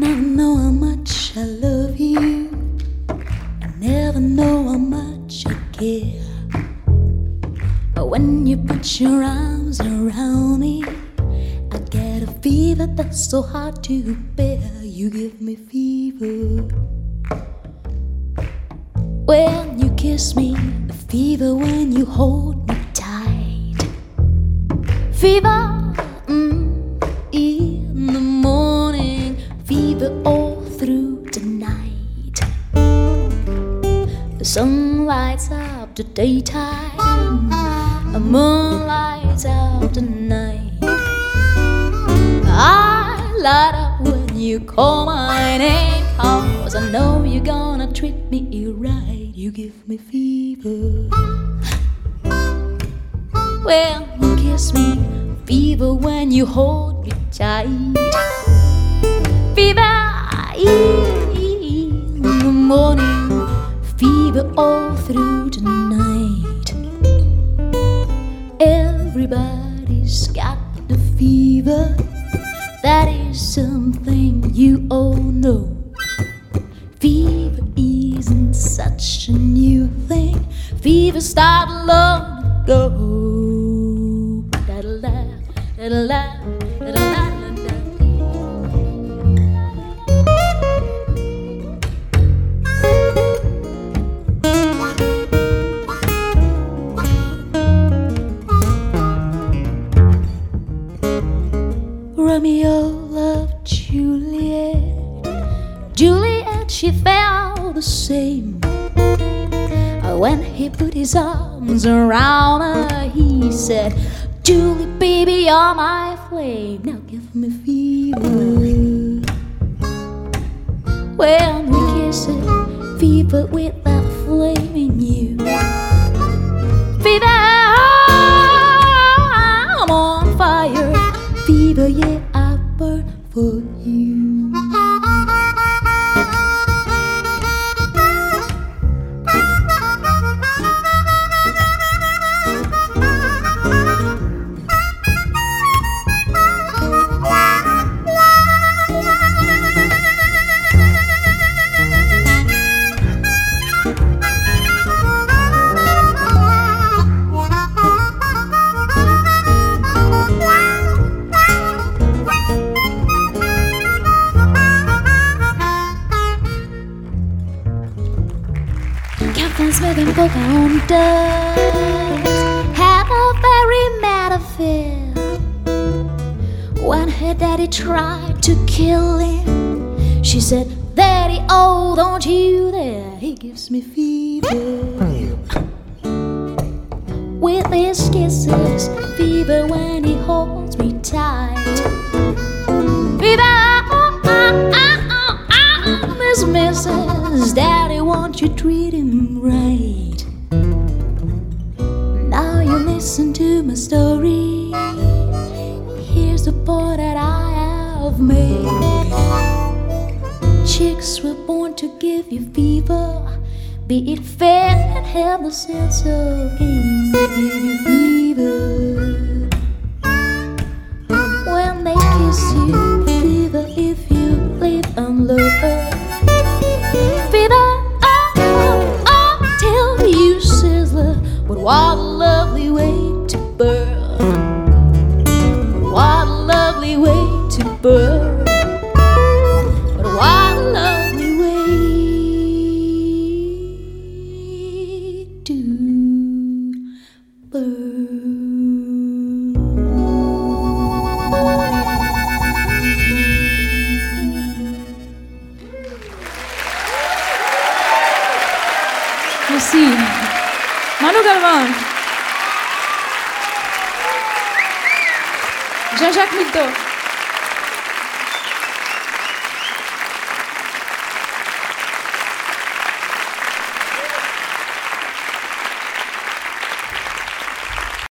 Never know how much I love you. I never know how much I care. But when you put your arms around me, I get a fever that's so hard to bear. You give me fever when you kiss me, a fever when you hold me tight. Fever in the morning, fever all through the night. The sun lights up the daytime, the moon lights up the night. I light up when you call my name, 'cause I know you're gonna treat me right. You give me fever when you kiss me, fever when you hold me tight. Fever in the morning, fever all through the night. Everybody's got the fever. That is something you all know. Fever isn't such a new thing. Fever started long ago. Da-da-da, da-da-da, da-da-da, da-da-da. Romeo loved Juliet. Juliet, she felt the same. When he put his arms around her, he said, Julie, baby, you're my flame. Now give me fever when we kiss it, fever with that flame in you. Fever, I'm on fire. Fever, yeah, I burn for you. Captain Smith and Pocahontas had a very mad affair. When her daddy tried to kill him, she said, Daddy, oh, don't you dare. He gives me fever with his kisses, fever when he holds me tight. Fever, Miss Mrs. Daddy, won't you treat him right? Now you listen to my story. Here's the part that I have made. Chicks were born to give you fever, be it fair and have the sense of game to give you fever. When they kiss you, fever if you live and love. Fever, till you sizzle. But what a lovely way to burn. What a lovely way to burn. But what a lovely way to burn. Merci. Manu Galvan. Jean-Jacques Milteau.